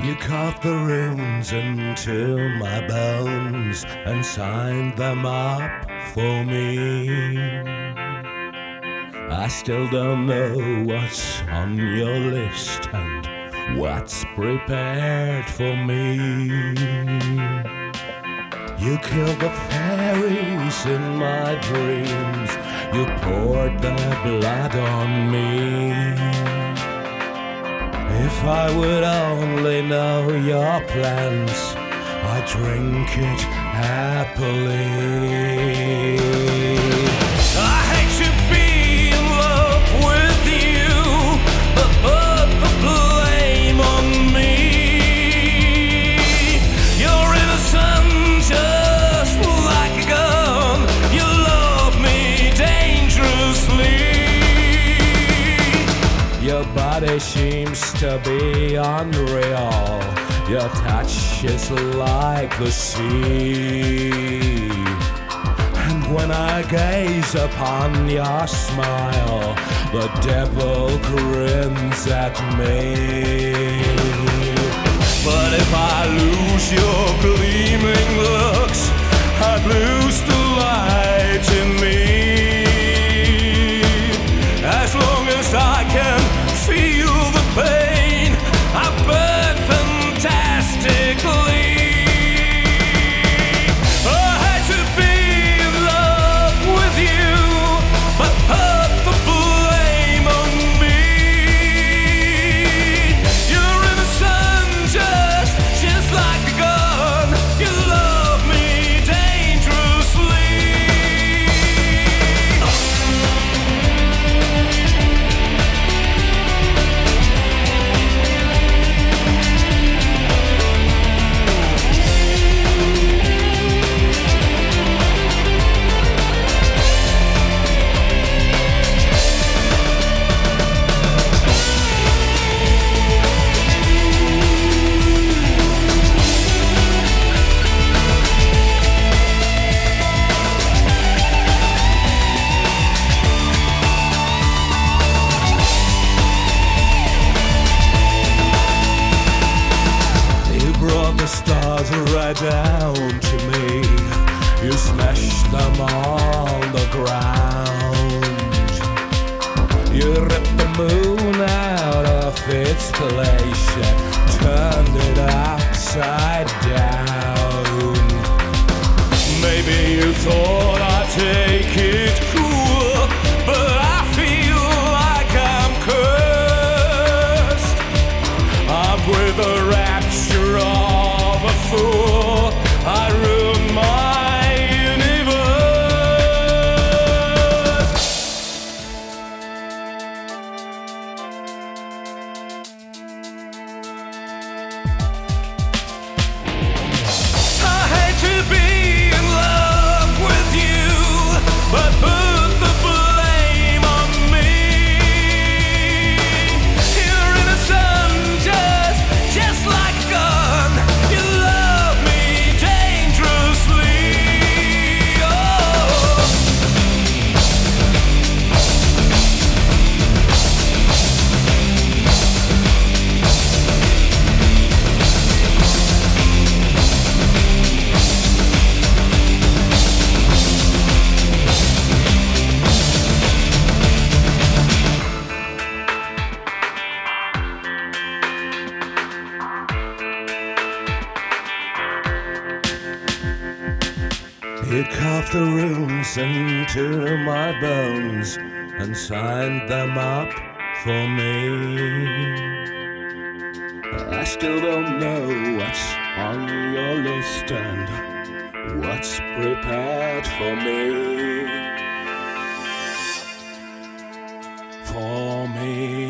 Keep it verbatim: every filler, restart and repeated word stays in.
You carved the runes into my bones and signed them up for me. I still don't know what's on your list and what's prepared for me. You killed the fairies in my dreams. You poured their blood on me. If I would only know your plans, I'd drink it happily. I hate to be in love with you, but put the blame on me. You're innocent just like a gun. You love me dangerously. Your body seems to be unreal. Your touch is like the sea. And when I gaze upon your smile, the devil grins at me. But if I lose your gleaming looks, I'd lose the light in me. As long as I can feel the pain, I burn fantastically. I had to be in love with you, but put the blame on me. You're innocent just, just like a gun. You love me dangerously. The stars right down to me. You smashed them on the ground. You ripped the moon out of its place and turned it upside down. Maybe you thought I'd take it cool, but I feel like I'm cursed. Up with the rapture of a fool, I ruined my universe. I hate to be in love with you, but put the blame on me. You're innocent just, just like a gun. You love me dangerously. Oh. You carved the runes into my bones and signed them up for me. I still don't know what's on your list and what's prepared for me. For me.